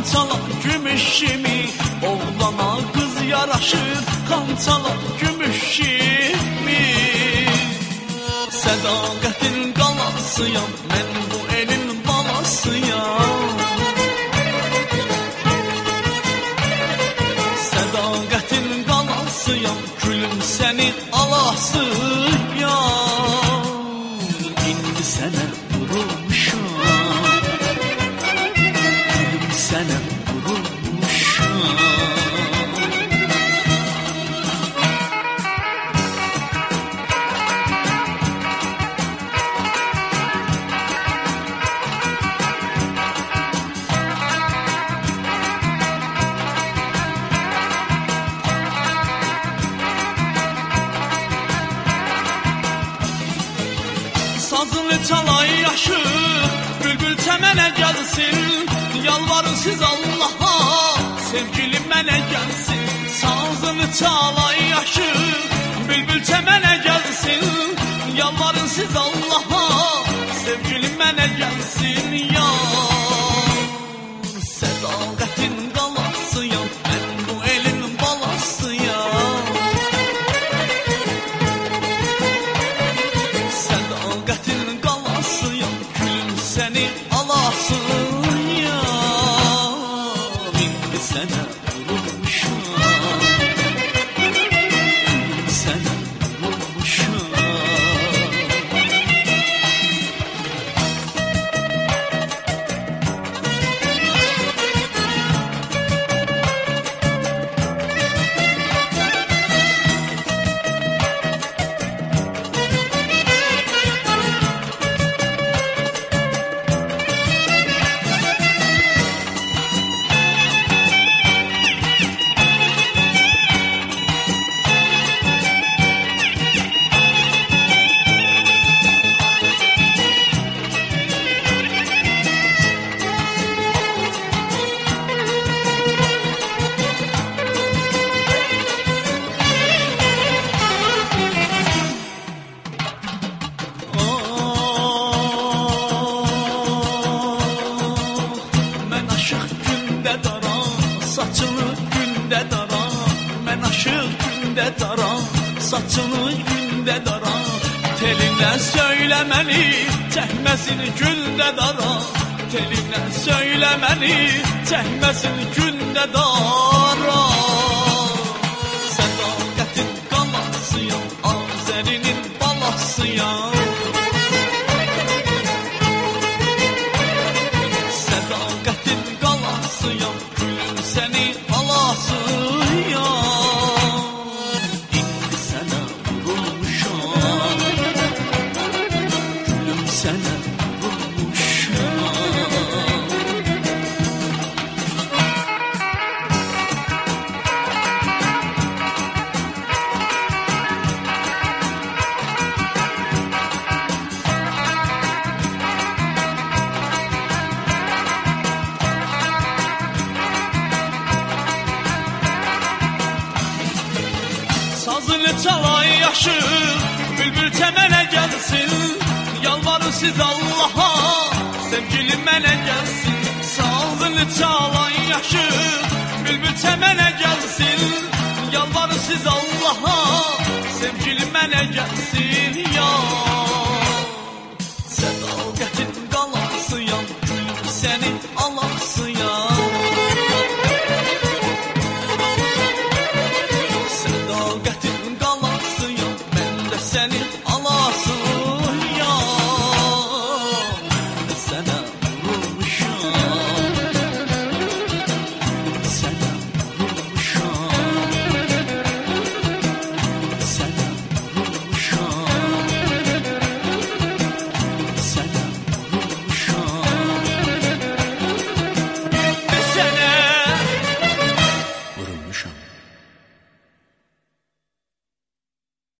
Xançala gümüşimi, oğlana qız yaraşır. Xançala gümüşimi, sədaqətin qalasıyam, mən bu elin balasıyam. Sədaqətin qalasıyam, gülüm səni alasıyam. İndi sənə vurulmuşam, gülüm sənə vurulmuşam. Sazını çalay yaşır, bülbül çəmənə gəlsin. Yalvarın siz Allaha, sevgilim mənə gəlsin. Sazını çalay yaşır, bülbül çəmənə gəlsin. Yalvarın siz Allaha, sevgilim mənə gəlsin. Yar, sədaqətin qalasıyam, mən bu elin balasıyam. Sədaqətin qalasıyam, gülüm səni alasıyam. İndi sənə vurulmuşam, gülüm sənə vurulmuşam. Saçını gündə dara, mən aşıq gündə dara. Saçını gündə dara, telinlə söyləməni, çəkməsin gündə dara. Telinlə söyləməni, çəkməsin gündə dara. Sədaqətin qalasıyam, Azərinin balasıyam. Sədaqətin qalasıyam, gülüm səni alasıyam. İndi sənə vurulmuşam, gülüm sənə vurulmuşam. Sazını çalay yaşır, bülbül çəmənə gəlsin. Yalvarın siz Allaha, sevgilim mənə gəlsin. Sazını çalay yaşır, bülbül çəmənə gəlsin.